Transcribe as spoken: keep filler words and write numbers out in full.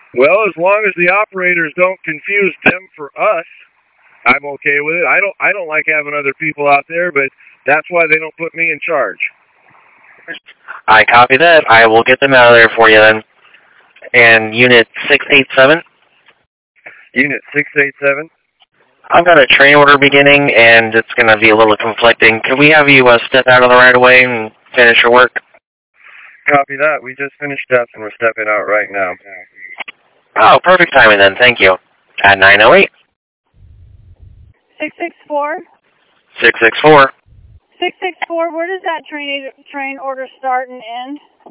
Well, as long as the operators don't confuse them for us, I'm okay with it. I don't I don't like having other people out there, but that's why they don't put me in charge. I copy that. I will get them out of there for you then. And Unit six eight seven? Unit six eight seven? I've got a train order beginning, and it's going to be a little conflicting. Can we have you uh, step out of the right of way and finish your work? Copy that. We just finished up, and we're stepping out right now. Oh, perfect timing then. Thank you. At nine oh eight. six six four? six six four. six six four, where does that train train order start and end?